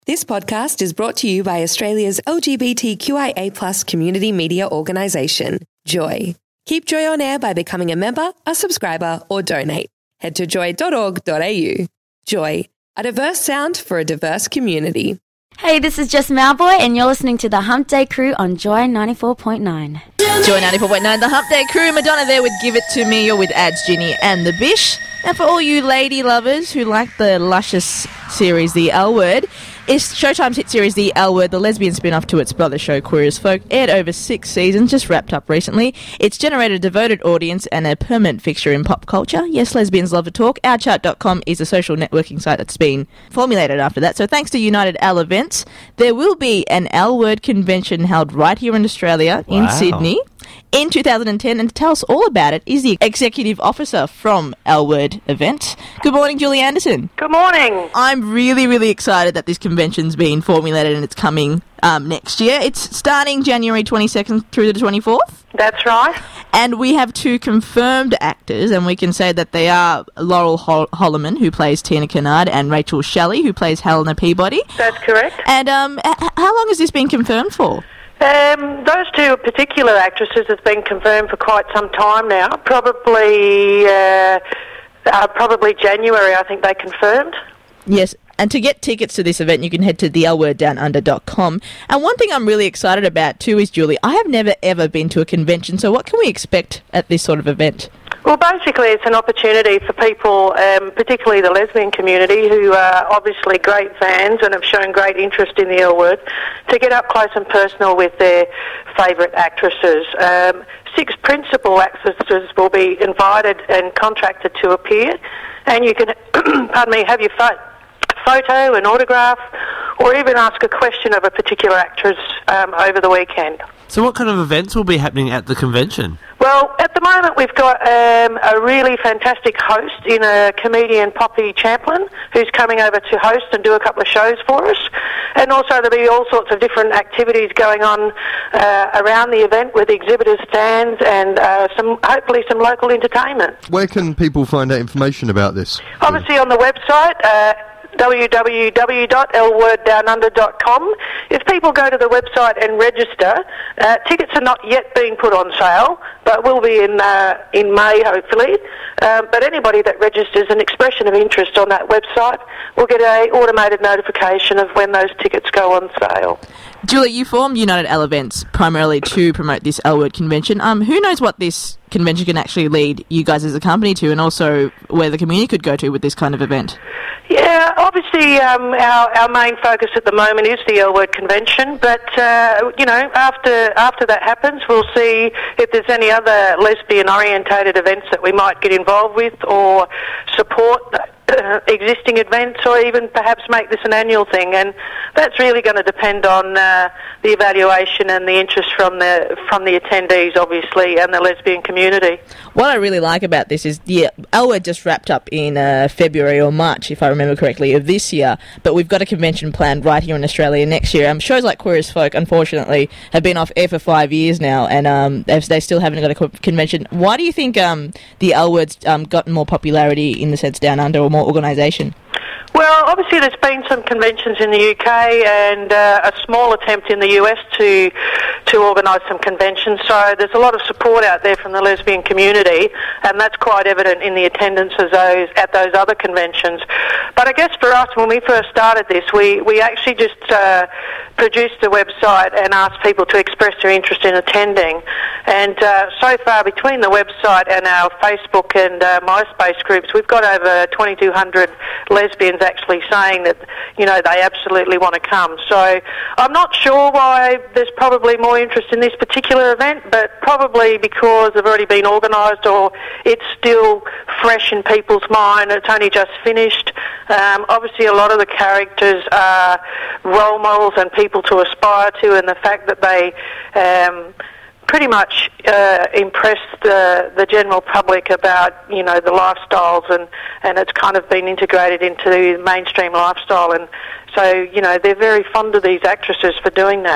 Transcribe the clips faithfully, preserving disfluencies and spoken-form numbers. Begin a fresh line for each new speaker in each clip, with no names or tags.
This podcast is brought to you by Australia's L G B T Q I A plus community media organisation, Joy. Keep Joy on air by becoming a member, a subscriber or donate. Head to joy dot org dot a u. Joy, a diverse sound for a diverse community.
Hey, this is Jess Malboy and you're listening to The Hump Day Crew on Joy ninety-four point nine.
Joy ninety-four point nine, The Hump Day Crew. Madonna there with Give It To Me, or with Ads, Ginny and The Bish. And for all you lady lovers who like the luscious series, The L Word, it's Showtime's hit series, The L Word, the lesbian spin-off to its brother show, Queer as Folk, aired over six seasons, just wrapped up recently. It's generated a devoted audience and a permanent fixture in pop culture. Yes, lesbians love to talk. our chart dot com is a social networking site that's been formulated after that. So thanks to United L Events, there will be an L Word convention held right here in Australia,
Wow.
in Sydney, in two thousand ten, and to tell us all about it is the executive officer from L Word Events. Good morning, Julie Anderson.
Good morning.
I'm really, really excited that this convention's been formulated and it's coming um, next year. It's starting January twenty-second through to the twenty-fourth.
That's right.
And we have two confirmed actors, and we can say that they are Laurel Hol- Holloman, who plays Tina Kennard, and Rachel Shelley, who plays Helena Peabody.
That's correct.
And um, h- how long has this been confirmed for?
Um, those two particular actresses have been confirmed for quite some time now. Probably, uh, uh, probably January, I think they confirmed.
Yes, and to get tickets to this event, you can head to the l word down under dot com. And one thing I'm really excited about too is, Julie, I have never ever been to a convention, so what can we expect at this sort of event?
Well, basically, it's an opportunity for people, um, particularly the lesbian community, who are obviously great fans and have shown great interest in the L Word, to get up close and personal with their favourite actresses. Um, six principal actresses will be invited and contracted to appear, and you can, pardon me, have your fo- photo, an autograph, or even ask a question of a particular actress um, over the weekend.
So what kind of events will be happening at the convention?
Well, at the moment we've got um, a really fantastic host in a comedian, Poppy Champlin, who's coming over to host and do a couple of shows for us. And also there'll be all sorts of different activities going on uh, around the event with exhibitor stands and uh, some hopefully some local entertainment.
Where can people find out information about this?
Obviously on the website, uh, w w w dot l word down under dot com. If people go to the website and register, uh, tickets are not yet being put on sale, but will be in uh, in May, hopefully. Um, but anybody that registers an expression of interest on that website will get a automated notification of when those tickets go on sale.
Julie, you formed United L Events primarily to promote this L Word convention. Um, who knows what this convention can actually lead you guys as a company to, and also where the community could go to with this kind of event?
Yeah, obviously um, our, our main focus at the moment is the L Word convention, but, uh, you know, after after that happens, we'll see if there's any other lesbian-orientated events that we might get involved with or support uh, existing events, or even perhaps make this an annual thing. And that's really going to depend on uh, the evaluation and the interest from the from the attendees, obviously, and the lesbian community.
What I really like about this is, yeah, L Word just wrapped up in uh, February or March, if I remember correctly, of this year, but we've got a convention planned right here in Australia next year. Um, shows like Queer as Folk, unfortunately, have been off air for five years now, and um, they they still haven't got a co- convention. Why do you think um, the L Word's um, gotten more popularity in the sense down under, or more organisation?
Well, obviously there's been some conventions in the U K and uh, a small attempt in the U S to to organise some conventions, so there's a lot of support out there from the lesbian community, and that's quite evident in the attendance of those at those other conventions. But I guess for us, when we first started this, we, we actually just uh, produced the website and asked people to express their interest in attending, and uh, so far between the website and our Facebook and uh, MySpace groups, we've got over twenty-two hundred lesbians actually saying that, you know, they absolutely want to come. So I'm not sure why there's probably more interest in this particular event, but probably because they've already been organised, or it's still fresh in people's mind. It's only just finished. Um, obviously a lot of the characters are role models and people to aspire to, and the fact that they um, pretty much uh, impressed the, the general public about, you know, the lifestyles, and, and it's kind of been integrated into the mainstream lifestyle. And so, you know, they're very fond of these actresses for doing that.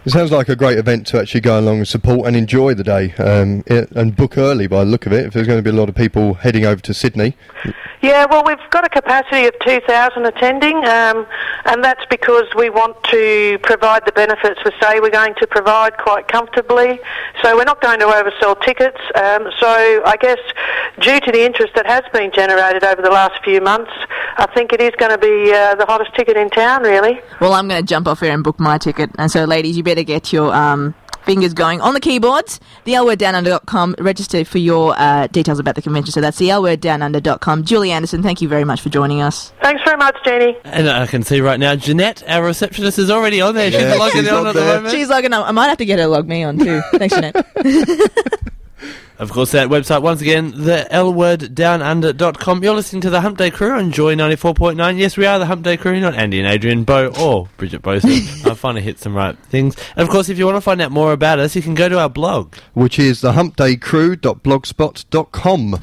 It sounds like a great event to actually go along and support and enjoy the day, um, it, and book early by the look of it, if there's going to be a lot of people heading over to Sydney.
Yeah, well, we've got a capacity of two thousand attending, um, and that's because we want to provide the benefits we say we're going to provide quite comfortably. So we're not going to oversell tickets. Um, so I guess due to the interest that has been generated over the last few months, I think it is going to be uh, the hottest ticket in town, really.
Well, I'm going to jump off here and book my ticket. And so, ladies, you better get your um, fingers going on the keyboards. the l word down under dot com. Register for your uh, details about the convention. So that's the l word down under dot com. Julie Anderson, thank you very much for joining us.
Thanks very much, Jeannie.
And I can see right now, Jeanette, our receptionist, is already on there. She's
Yeah,
logging
she's
on
on
at the
there.
moment.
She's logging on. I might have to get her to log me on too. Thanks, Jeanette.
Of course, that website, once again, the l word down under dot com. You're listening to the Hump Day Crew on Joy ninety-four point nine. Yes, we are the Hump Day Crew, not Andy and Adrian, Bo, or Bridget Bosa. I finally hit some right things. And of course, if you want to find out more about us, you can go to our blog,
Which is the hump day crew dot blogspot dot com.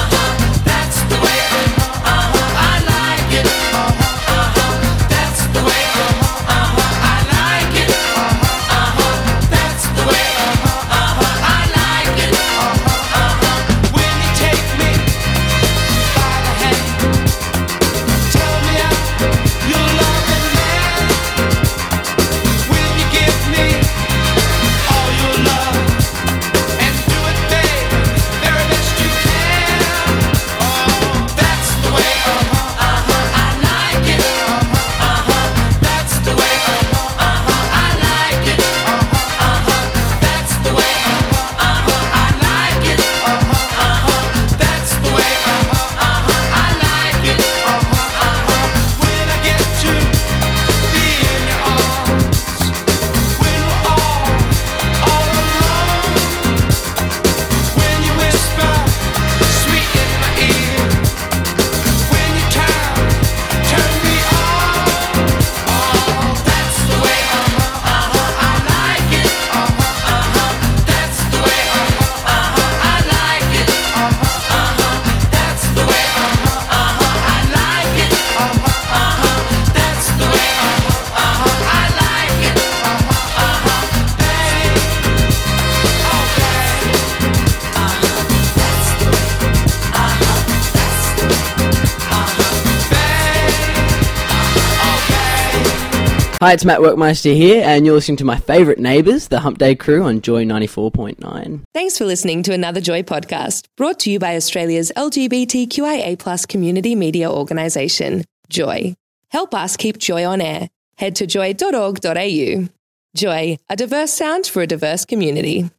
Hi, it's Matt Workmeister here, and you're listening to my favourite neighbours, the Hump Day Crew on Joy ninety-four point nine.
Thanks for listening to another Joy podcast, brought to you by Australia's L G B T Q I A plus community media organisation, Joy. Help us keep Joy on air. Head to joy dot org dot a u. Joy, a diverse sound for a diverse community.